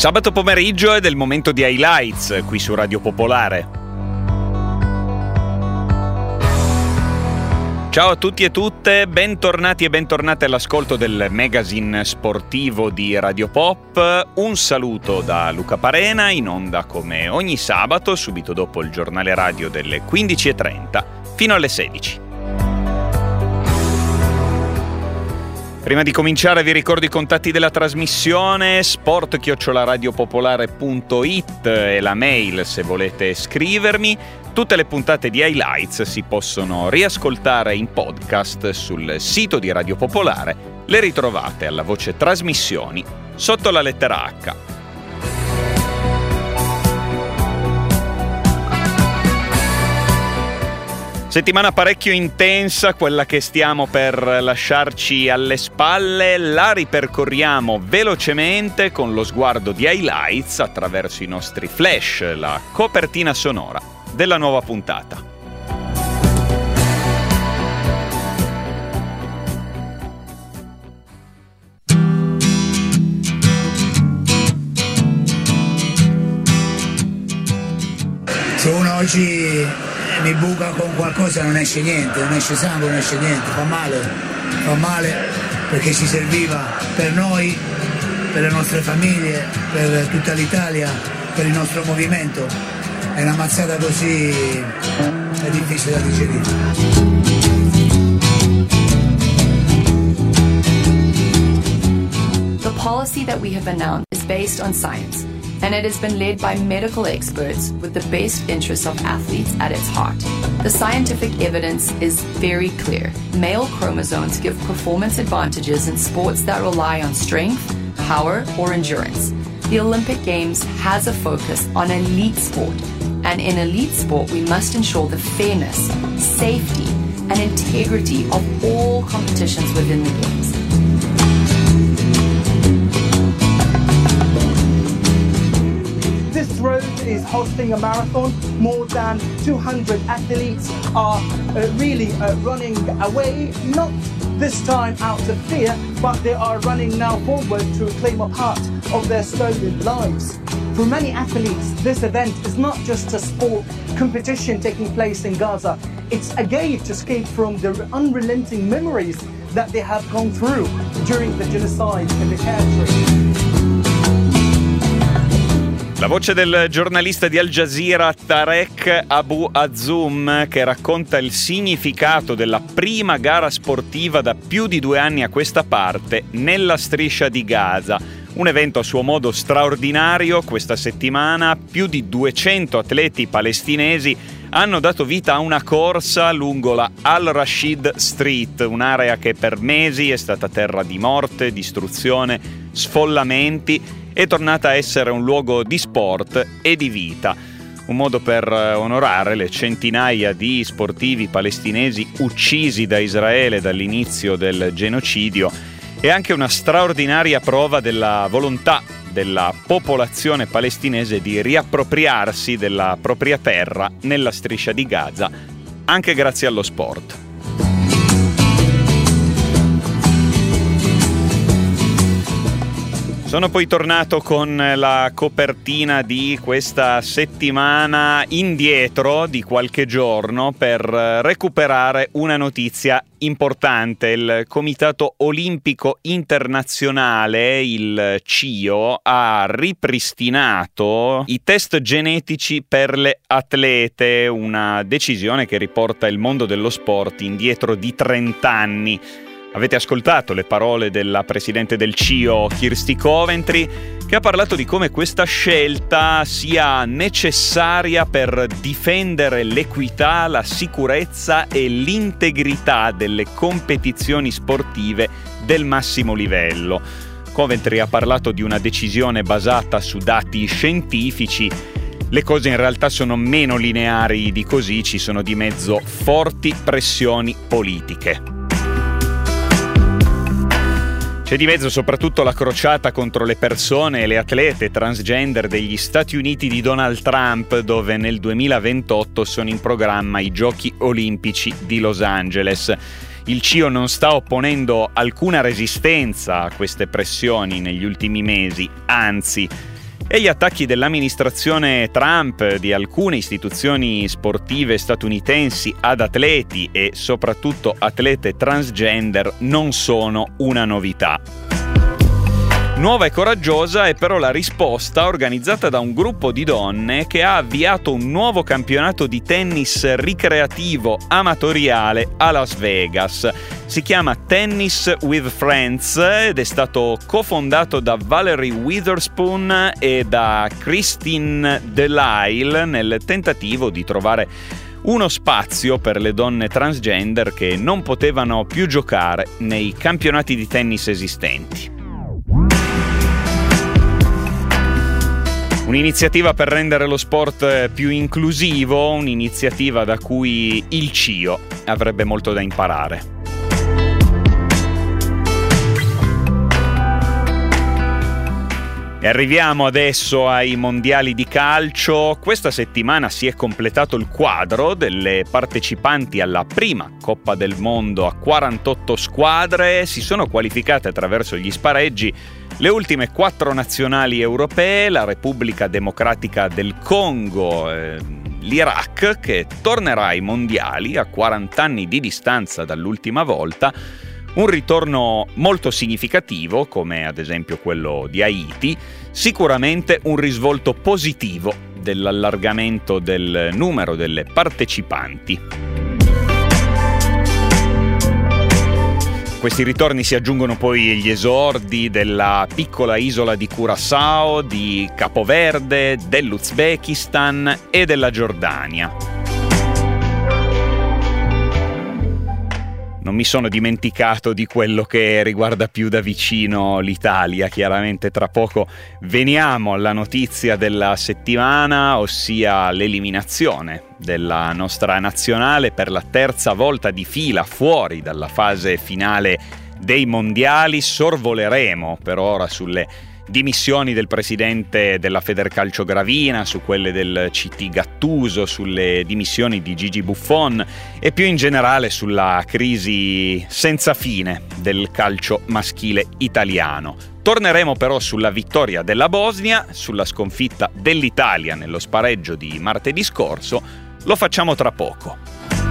Sabato pomeriggio è del momento di highlights qui su Radio Popolare. Ciao a tutti e tutte, bentornati e bentornate all'ascolto del magazine sportivo di Radio Pop. Un saluto da Luca Parena, in onda come ogni sabato, subito dopo il giornale radio delle 15:30 fino alle 16. Prima di cominciare vi ricordo i contatti della trasmissione: sport@radiopopolare.it è la mail se volete scrivermi. Tutte le puntate di Highlights si possono riascoltare in podcast sul sito di Radio Popolare. Le ritrovate alla voce trasmissioni sotto la lettera H. Settimana parecchio intensa, quella che stiamo per lasciarci alle spalle. La ripercorriamo velocemente con lo sguardo di Highlights attraverso i nostri flash, la copertina sonora della nuova puntata. Se uno oggi mi buca con qualcosa non esce niente, non esce sangue, non esce niente, fa male perché ci serviva per noi, per le nostre famiglie, per tutta l'Italia, per il nostro movimento. È una mazzata così, è difficile da digerire. The policy that we have announced is based on science, and it has been led by medical experts with the best interests of athletes at its heart. The scientific evidence is very clear. Male chromosomes give performance advantages in sports that rely on strength, power, or endurance. The Olympic Games has a focus on elite sport, and in elite sport we must ensure the fairness, safety, and integrity of all competitions within the Games. This road is hosting a marathon. More than 200 athletes are really running away, not this time out of fear, but they are running now forward to claim a part of their stolen lives. For many athletes, this event is not just a sport competition taking place in Gaza. It's a gate to escape from the unrelenting memories that they have gone through during the genocide in the country. La voce del giornalista di Al Jazeera Tarek Abu Azzoum, che racconta il significato della prima gara sportiva da più di 2 anni a questa parte nella striscia di Gaza. Un evento a suo modo straordinario. Questa settimana più di 200 atleti palestinesi hanno dato vita a una corsa lungo la Al-Rashid Street, un'area che per mesi è stata terra di morte, distruzione, sfollamenti. È tornata a essere un luogo di sport e di vita, un modo per onorare le centinaia di sportivi palestinesi uccisi da Israele dall'inizio del genocidio e anche una straordinaria prova della volontà della popolazione palestinese di riappropriarsi della propria terra nella striscia di Gaza, anche grazie allo sport. Sono poi tornato con la copertina di questa settimana indietro di qualche giorno per recuperare una notizia importante. Il Comitato Olimpico Internazionale, il CIO, ha ripristinato i test genetici per le atlete, una decisione che riporta il mondo dello sport indietro di 30 anni. Avete ascoltato le parole della presidente del CIO, Kirsty Coventry, che ha parlato di come questa scelta sia necessaria per difendere l'equità, la sicurezza e l'integrità delle competizioni sportive del massimo livello. Coventry ha parlato di una decisione basata su dati scientifici. Le cose in realtà sono meno lineari di così, ci sono di mezzo forti pressioni politiche. C'è di mezzo soprattutto la crociata contro le persone e le atlete transgender degli Stati Uniti di Donald Trump, dove nel 2028 sono in programma i Giochi Olimpici di Los Angeles. Il CIO non sta opponendo alcuna resistenza a queste pressioni negli ultimi mesi, anzi, e gli attacchi dell'amministrazione Trump di alcune istituzioni sportive statunitensi ad atleti e soprattutto atlete transgender non sono una novità. Nuova e coraggiosa è però la risposta organizzata da un gruppo di donne che ha avviato un nuovo campionato di tennis ricreativo amatoriale a Las Vegas. Si chiama Tennis with Friends ed è stato cofondato da Valerie Witherspoon e da Christine Delisle nel tentativo di trovare uno spazio per le donne transgender che non potevano più giocare nei campionati di tennis esistenti. Un'iniziativa per rendere lo sport più inclusivo, un'iniziativa da cui il CIO avrebbe molto da imparare. E arriviamo adesso ai mondiali di calcio. Questa settimana si è completato il quadro delle partecipanti alla prima Coppa del Mondo a 48 squadre. Si sono qualificate attraverso gli spareggi le ultime 4 nazionali europee, la Repubblica Democratica del Congo, l'Iraq, che tornerà ai mondiali a 40 anni di distanza dall'ultima volta. Un ritorno molto significativo, come ad esempio quello di Haiti, sicuramente un risvolto positivo dell'allargamento del numero delle partecipanti. Questi ritorni si aggiungono poi agli esordi della piccola isola di Curaçao, di Capoverde, dell'Uzbekistan e della Giordania. Non mi sono dimenticato di quello che riguarda più da vicino l'Italia. Chiaramente tra poco veniamo alla notizia della settimana, ossia l'eliminazione della nostra nazionale per la terza volta di fila fuori dalla fase finale dei mondiali. Sorvoleremo per ora sulle dimissioni del presidente della Federcalcio Gravina, su quelle del CT Gattuso, sulle dimissioni di Gigi Buffon e più in generale sulla crisi senza fine del calcio maschile italiano. Torneremo però sulla vittoria della Bosnia, sulla sconfitta dell'Italia nello spareggio di martedì scorso. Lo facciamo tra poco.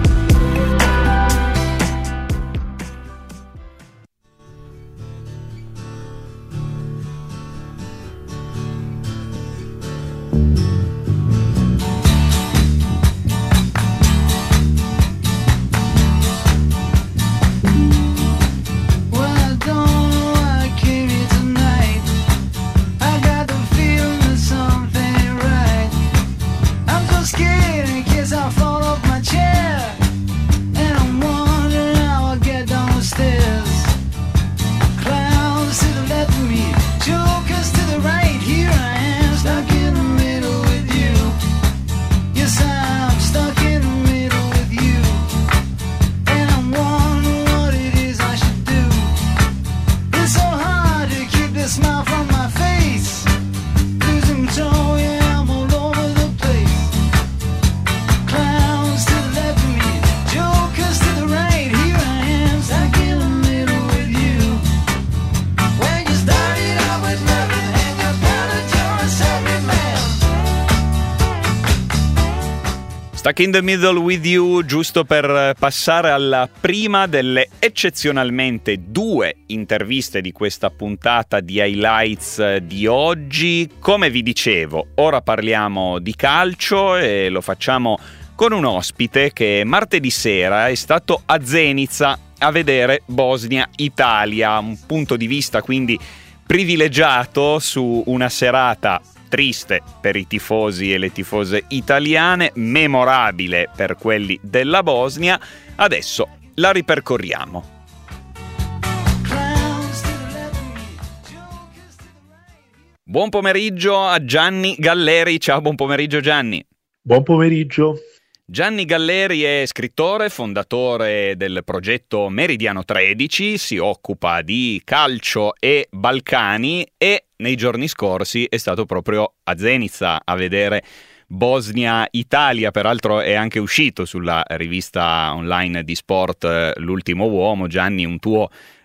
Stuck in the Middle with You, giusto per passare alla prima delle eccezionalmente 2 interviste di questa puntata di Highlights di oggi. Come vi dicevo, ora parliamo di calcio e lo facciamo con un ospite che martedì sera è stato a Zenica a vedere Bosnia-Italia, un punto di vista quindi privilegiato su una serata triste per i tifosi e le tifose italiane, memorabile per quelli della Bosnia. Adesso la ripercorriamo. Buon pomeriggio a Gianni Galleri. Ciao, buon pomeriggio Gianni. Buon pomeriggio. Gianni Galleri è scrittore, fondatore del progetto Meridiano 13, si occupa di calcio e Balcani e nei giorni scorsi è stato proprio a Zenica a vedere Bosnia-Italia. Peraltro è anche uscito sulla rivista online di sport L'Ultimo Uomo, Gianni, un tuo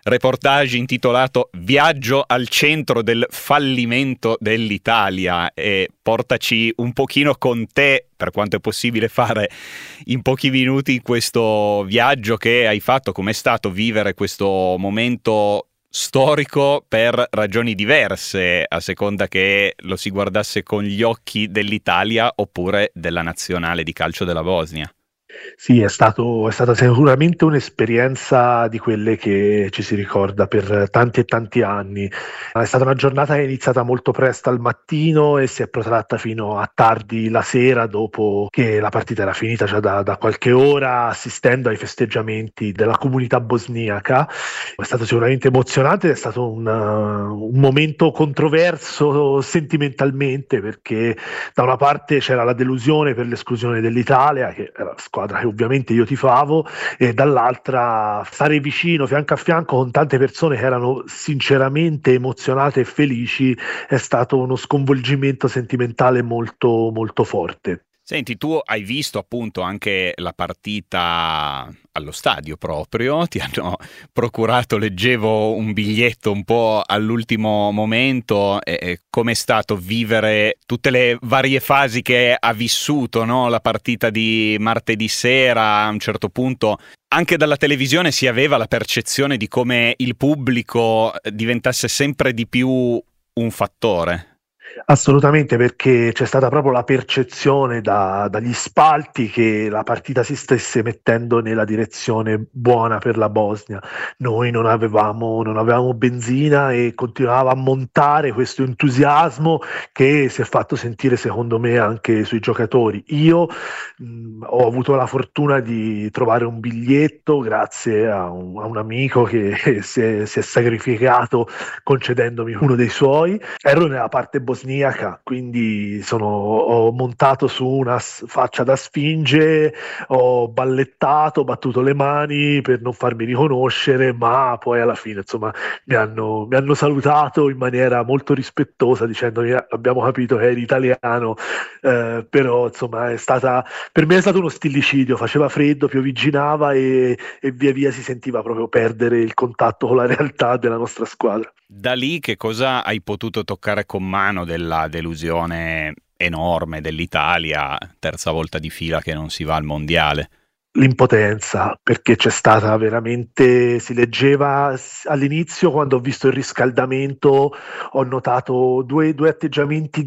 reportage intitolato Viaggio al centro del fallimento dell'Italia, e portaci un pochino con te, per quanto è possibile fare in pochi minuti, questo viaggio che hai fatto. Com'è stato vivere questo momento storico per ragioni diverse, a seconda che lo si guardasse con gli occhi dell'Italia oppure della nazionale di calcio della Bosnia? Sì, è stata sicuramente un'esperienza di quelle che ci si ricorda per tanti e tanti anni. È stata una giornata che è iniziata molto presto al mattino e si è protratta fino a tardi la sera, dopo che la partita era finita già da qualche ora, assistendo ai festeggiamenti della comunità bosniaca. È stato sicuramente emozionante, è stato un momento controverso sentimentalmente, perché da una parte c'era la delusione per l'esclusione dell'Italia, che era la squadra che ovviamente io tifavo, e dall'altra stare vicino, fianco a fianco, con tante persone che erano sinceramente emozionate e felici, è stato uno sconvolgimento sentimentale molto, molto forte. Senti, tu hai visto appunto anche la partita allo stadio proprio, ti hanno procurato, leggevo, un biglietto un po' all'ultimo momento. Com'è stato vivere tutte le varie fasi che ha vissuto, no? La partita di martedì sera, a un certo punto anche dalla televisione si aveva la percezione di come il pubblico diventasse sempre di più un fattore. Assolutamente, perché c'è stata proprio la percezione dagli spalti che la partita si stesse mettendo nella direzione buona per la Bosnia. Noi non avevamo benzina e continuava a montare questo entusiasmo che si è fatto sentire, secondo me, anche sui giocatori. Io ho avuto la fortuna di trovare un biglietto grazie a un amico che si è sacrificato concedendomi uno dei suoi. Ero nella parte bosniaca, quindi ho montato su una faccia da sfinge, ho ballettato, battuto le mani per non farmi riconoscere, ma poi alla fine, insomma, mi hanno salutato in maniera molto rispettosa, dicendomi abbiamo capito che eri italiano, però insomma per me è stato uno stillicidio, faceva freddo, pioviginava e via via si sentiva proprio perdere il contatto con la realtà della nostra squadra. Da lì che cosa hai potuto toccare con mano della delusione enorme dell'Italia, terza volta di fila che non si va al mondiale? L'impotenza, perché c'è stata veramente, si leggeva all'inizio, quando ho visto il riscaldamento, ho notato due atteggiamenti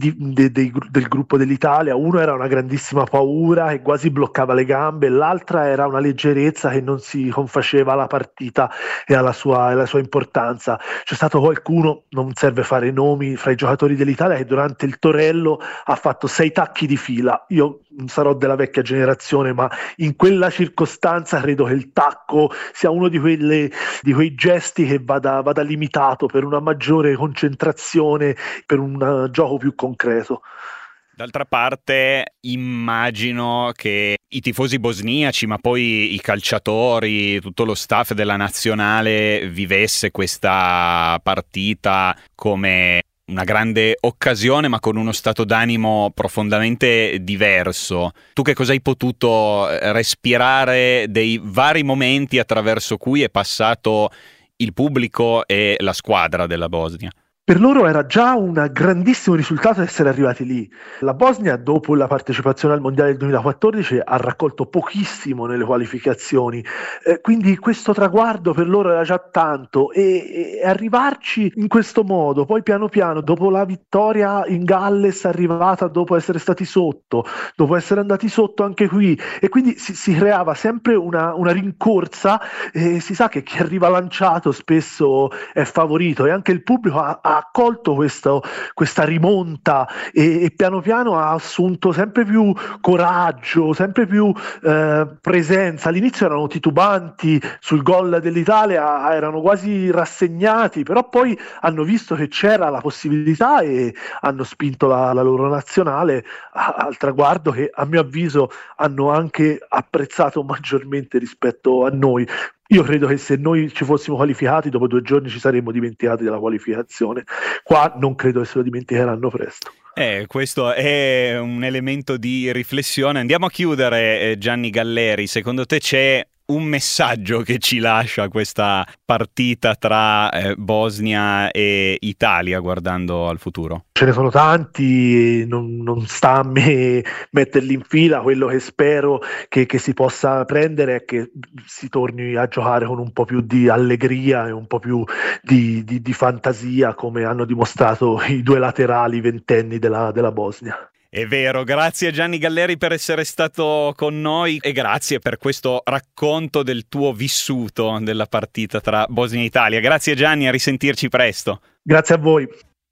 del gruppo dell'Italia. Uno era una grandissima paura che quasi bloccava le gambe, l'altra era una leggerezza che non si confaceva alla partita e alla sua importanza. C'è stato qualcuno, non serve fare nomi, fra i giocatori dell'Italia, che durante il torello ha fatto 6 tacchi di fila. Io non sarò della vecchia generazione, ma in quella circostanza credo che il tacco sia uno di quei gesti che vada limitato per una maggiore concentrazione, per un gioco più concreto. D'altra parte immagino che i tifosi bosniaci, ma poi i calciatori, tutto lo staff della nazionale vivesse questa partita come una grande occasione, ma con uno stato d'animo profondamente diverso. Tu che cosa hai potuto respirare dei vari momenti attraverso cui è passato il pubblico e la squadra della Bosnia? Per loro era già un grandissimo risultato essere arrivati lì. La Bosnia, dopo la partecipazione al Mondiale del 2014, ha raccolto pochissimo nelle qualificazioni, quindi questo traguardo per loro era già tanto, e arrivarci in questo modo, poi piano piano, dopo la vittoria in Galles, arrivata dopo essere stati sotto, dopo essere andati sotto anche qui, e quindi si creava sempre una rincorsa, e si sa che chi arriva lanciato spesso è favorito, e anche il pubblico ha accolto questa rimonta e piano piano ha assunto sempre più coraggio, sempre più presenza. All'inizio erano titubanti sul gol dell'Italia, erano quasi rassegnati, però poi hanno visto che c'era la possibilità e hanno spinto la loro nazionale al traguardo che, a mio avviso, hanno anche apprezzato maggiormente rispetto a noi. Io credo che se noi ci fossimo qualificati, dopo 2 giorni ci saremmo dimenticati della qualificazione. Qua non credo che se lo dimenticheranno presto. Questo è un elemento di riflessione. Andiamo a chiudere, Gianni Galleri. Secondo te c'è un messaggio che ci lascia questa partita tra Bosnia e Italia guardando al futuro? Ce ne sono tanti, non sta a me metterli in fila. Quello che spero che si possa prendere è che si torni a giocare con un po' più di allegria e un po' più di fantasia, come hanno dimostrato i due laterali ventenni della Bosnia. È vero, grazie Gianni Galleri per essere stato con noi e grazie per questo racconto del tuo vissuto della partita tra Bosnia e Italia. Grazie Gianni, a risentirci presto. Grazie a voi.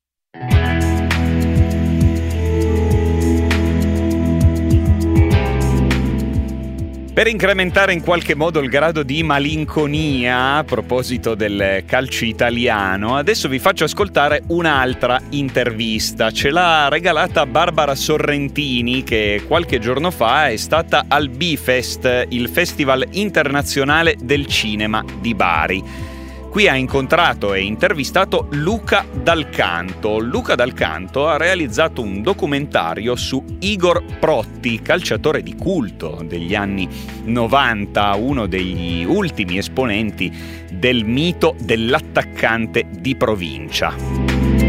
Per incrementare in qualche modo il grado di malinconia a proposito del calcio italiano, adesso vi faccio ascoltare un'altra intervista. Ce l'ha regalata Barbara Sorrentini, che qualche giorno fa è stata al Bifest, il Festival internazionale del cinema di Bari. Qui ha incontrato e intervistato Luca Dal Canto. Luca Dal Canto ha realizzato un documentario su Igor Protti, calciatore di culto degli anni 90, uno degli ultimi esponenti del mito dell'attaccante di provincia.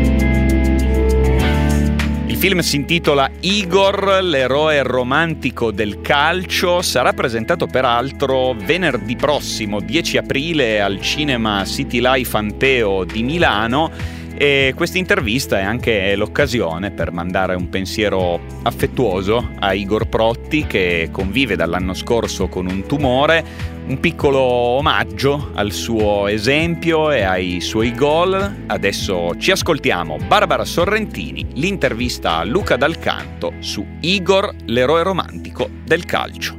Il film si intitola Igor, l'eroe romantico del calcio. Sarà presentato peraltro venerdì prossimo, 10 aprile, al Cinema City Life Anteo di Milano. E questa intervista è anche l'occasione per mandare un pensiero affettuoso a Igor Protti, che convive dall'anno scorso con un tumore. Un piccolo omaggio al suo esempio e ai suoi gol. Adesso ci ascoltiamo Barbara Sorrentini, l'intervista a Luca Dal Canto su Igor, l'eroe romantico del calcio.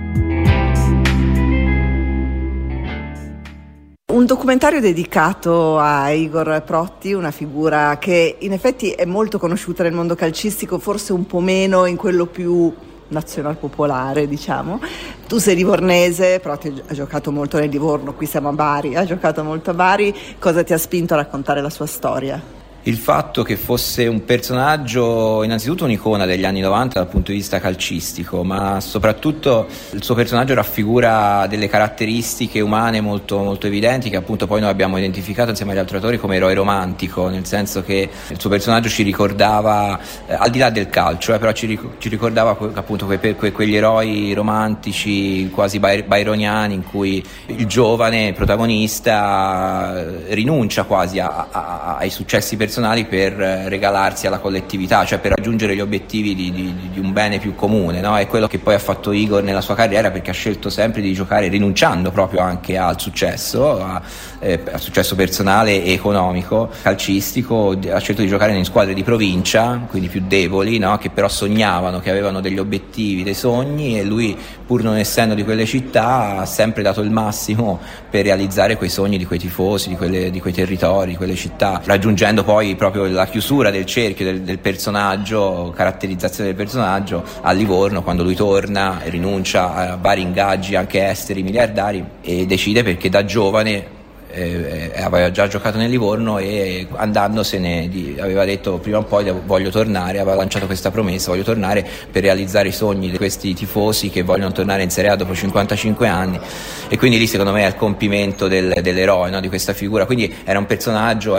Un documentario dedicato a Igor Protti, una figura che in effetti è molto conosciuta nel mondo calcistico, forse un po' meno in quello più nazional-popolare, diciamo. Tu sei livornese, Protti ha giocato molto nel Livorno, qui siamo a Bari, ha giocato molto a Bari. Cosa ti ha spinto a raccontare la sua storia? Il fatto che fosse un personaggio, innanzitutto un'icona degli anni 90 dal punto di vista calcistico, ma soprattutto il suo personaggio raffigura delle caratteristiche umane molto, molto evidenti, che appunto poi noi abbiamo identificato insieme agli altri autori come eroe romantico, nel senso che il suo personaggio ci ricordava, al di là del calcio, però ci ricordava appunto quegli eroi romantici quasi byroniani, in cui il giovane protagonista rinuncia quasi ai successi personali per regalarsi alla collettività, cioè per raggiungere gli obiettivi di un bene più comune, no? È quello che poi ha fatto Igor nella sua carriera, perché ha scelto sempre di giocare rinunciando proprio anche al successo, al successo personale e economico, calcistico. Ha scelto di giocare in squadre di provincia, quindi più deboli, no? Che però sognavano, che avevano degli obiettivi, dei sogni, e lui, pur non essendo di quelle città, ha sempre dato il massimo per realizzare quei sogni di quei tifosi, di quei territori, di quelle città, raggiungendo poi proprio la chiusura del cerchio del personaggio, caratterizzazione del personaggio a Livorno, quando lui torna e rinuncia a vari ingaggi anche esteri miliardari e decide, perché da giovane aveva già giocato nel Livorno e andandosene aveva detto prima o poi voglio tornare, aveva lanciato questa promessa: voglio tornare per realizzare i sogni di questi tifosi che vogliono tornare in Serie A dopo 55 anni. E quindi lì secondo me è il compimento dell'eroe, no? Di questa figura. Quindi è un personaggio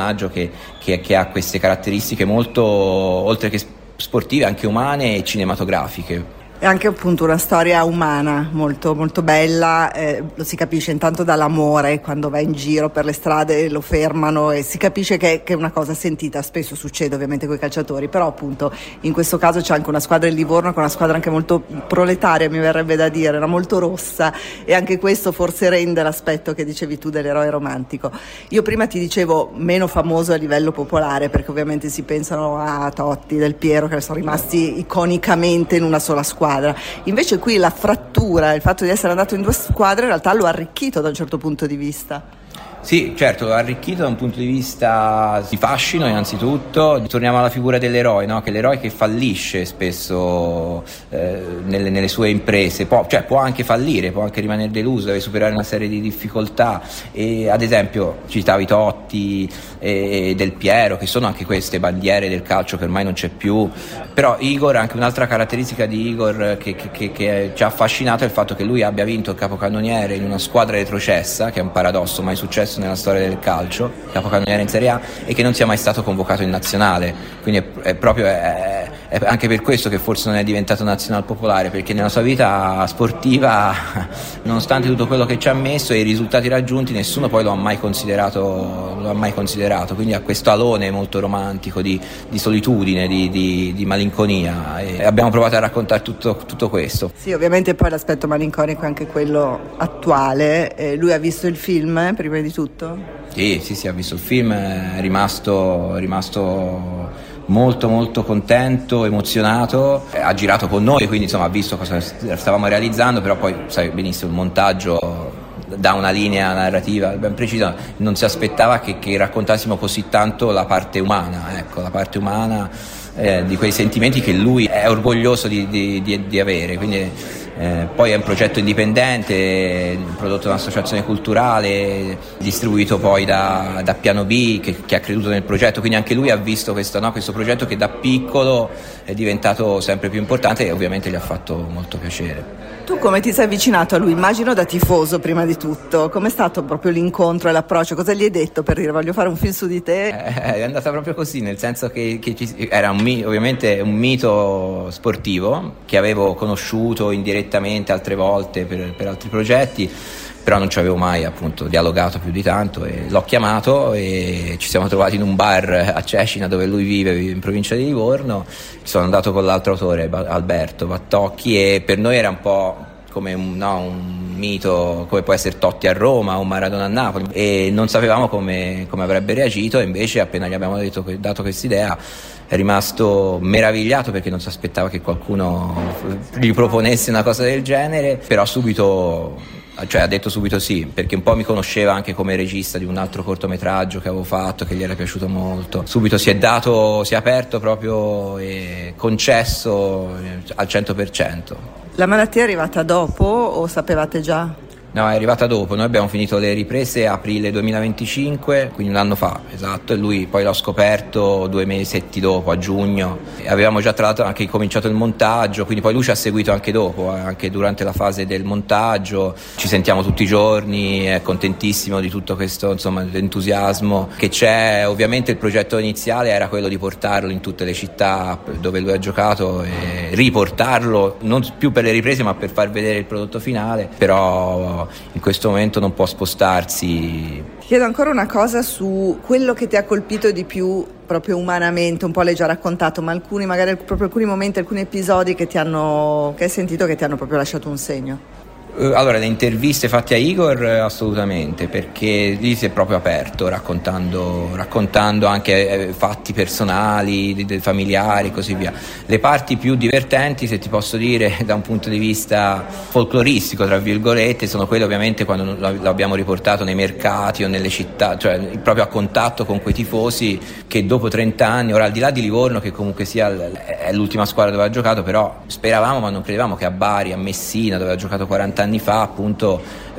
che ha queste caratteristiche molto, oltre che sportive, anche umane e cinematografiche. È anche appunto una storia umana molto, molto bella, lo si capisce intanto dall'amore, quando va in giro per le strade lo fermano e si capisce che è una cosa sentita. Spesso succede ovviamente con i calciatori, però appunto in questo caso c'è anche una squadra del Livorno, che è una squadra anche molto proletaria, mi verrebbe da dire, era molto rossa, e anche questo forse rende l'aspetto che dicevi tu dell'eroe romantico. Io prima ti dicevo meno famoso a livello popolare, perché ovviamente si pensano a Totti, Del Piero, che sono rimasti iconicamente in una sola squadra. Invece qui la frattura, il fatto di essere andato in due squadre, in realtà lo ha arricchito da un certo punto di vista. Sì, certo, l'ho arricchito da un punto di vista di fascino innanzitutto. Torniamo alla figura dell'eroe, no? Che l'eroe che fallisce spesso nelle sue imprese, può anche fallire, può anche rimanere deluso, deve superare una serie di difficoltà. E ad esempio citavi Totti e Del Piero, che sono anche queste bandiere del calcio che ormai non c'è più. Però Igor, anche un'altra caratteristica di Igor che ci ha affascinato è il fatto che lui abbia vinto il capocannoniere in una squadra retrocessa, che è un paradosso mai successo nella storia del calcio, capocannoniere in Serie A, e che non sia mai stato convocato in nazionale. Quindi è proprio anche per questo che forse non è diventato nazional popolare, perché nella sua vita sportiva, nonostante tutto quello che ci ha messo e i risultati raggiunti, nessuno poi lo ha mai considerato. Quindi ha questo alone molto romantico di solitudine, di malinconia, e abbiamo provato a raccontare tutto questo. Sì, ovviamente poi l'aspetto malinconico è anche quello attuale. Lui ha visto il film prima di tutto? Sì, ha visto il film, è rimasto molto molto contento, emozionato, ha girato con noi, quindi insomma ha visto cosa stavamo realizzando, però poi sai benissimo il montaggio dà una linea narrativa ben precisa, non si aspettava che raccontassimo così tanto la parte umana, di quei sentimenti che lui è orgoglioso di avere, quindi poi è un progetto indipendente, prodotto da un'associazione culturale, distribuito poi da Piano B, che ha creduto nel progetto, quindi anche lui ha visto questo progetto che da piccolo è diventato sempre più importante, e ovviamente gli ha fatto molto piacere. Tu come ti sei avvicinato a lui? Immagino da tifoso prima di tutto. Com'è stato proprio l'incontro e l'approccio? Cosa gli hai detto per dire voglio fare un film su di te? È andata proprio così, nel senso che era ovviamente un mito sportivo che avevo conosciuto indirettamente altre volte per altri progetti, però non ci avevo mai appunto dialogato più di tanto, e l'ho chiamato e ci siamo trovati in un bar a Cecina, dove lui vive in provincia di Livorno. Sono andato con l'altro autore, Alberto Battocchi, e per noi era un po' come un mito, come può essere Totti a Roma o Maradona a Napoli, e non sapevamo come avrebbe reagito, e invece appena gli abbiamo dato quest'idea è rimasto meravigliato, perché non si aspettava che qualcuno gli proponesse una cosa del genere, però ha detto subito sì, perché un po' mi conosceva anche come regista di un altro cortometraggio che avevo fatto, che gli era piaciuto molto. Subito si è aperto proprio e concesso al 100%. La malattia è arrivata dopo o sapevate già? No, è arrivata dopo. Noi abbiamo finito le riprese aprile 2025, quindi un anno fa, esatto, e lui poi l'ho scoperto 2 mesetti dopo, a giugno. E avevamo già tra l'altro anche cominciato il montaggio, quindi poi lui ci ha seguito anche dopo, anche durante la fase del montaggio. Ci sentiamo tutti i giorni, è contentissimo di tutto questo, insomma, entusiasmo che c'è. Ovviamente il progetto iniziale era quello di portarlo in tutte le città dove lui ha giocato e riportarlo, non più per le riprese ma per far vedere il prodotto finale, però in questo momento non può spostarsi. Ti chiedo ancora una cosa su quello che ti ha colpito di più proprio umanamente, un po' l'hai già raccontato, ma alcuni momenti, alcuni episodi che hai sentito che ti hanno proprio lasciato un segno. Allora, le interviste fatte a Igor assolutamente, perché lì si è proprio aperto, raccontando anche fatti personali, familiari e così via. Le parti più divertenti, se ti posso dire, da un punto di vista folcloristico, tra virgolette, sono quelle ovviamente quando l'abbiamo riportato nei mercati o nelle città, cioè proprio a contatto con quei tifosi che dopo 30 anni, ora al di là di Livorno, che comunque sia è l'ultima squadra dove ha giocato, però speravamo ma non credevamo che a Bari, a Messina, dove ha giocato 40 anni fa, appunto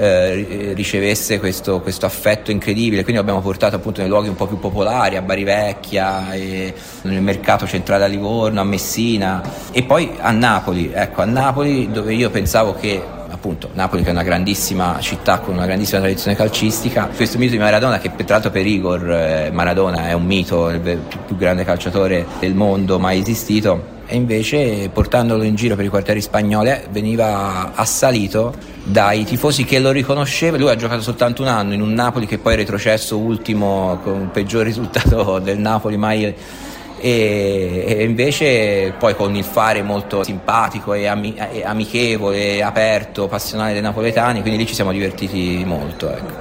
ricevesse questo affetto incredibile. Quindi l'abbiamo portato appunto nei luoghi un po' più popolari, a Bari Vecchia, e nel mercato centrale a Livorno, a Messina, e poi a Napoli, dove io pensavo che appunto Napoli, che è una grandissima città con una grandissima tradizione calcistica, questo mito di Maradona, che tra l'altro per Igor Maradona è un mito, il più grande calciatore del mondo mai esistito, e invece portandolo in giro per i quartieri spagnoli veniva assalito dai tifosi che lo riconoscevano. Lui ha giocato soltanto un anno in un Napoli che poi è retrocesso ultimo con il peggior risultato del Napoli mai, e invece poi con il fare molto simpatico e amichevole, aperto, passionale dei napoletani, quindi lì ci siamo divertiti molto, ecco.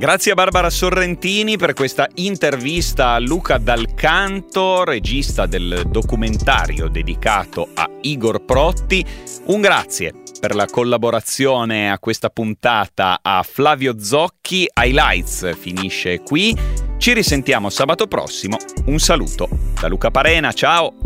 Grazie a Barbara Sorrentini per questa intervista a Luca Dal Canto, regista del documentario dedicato a Igor Protti. Un grazie per la collaborazione a questa puntata a Flavio Zocchi. Highlights finisce qui. Ci risentiamo sabato prossimo. Un saluto da Luca Parena, ciao!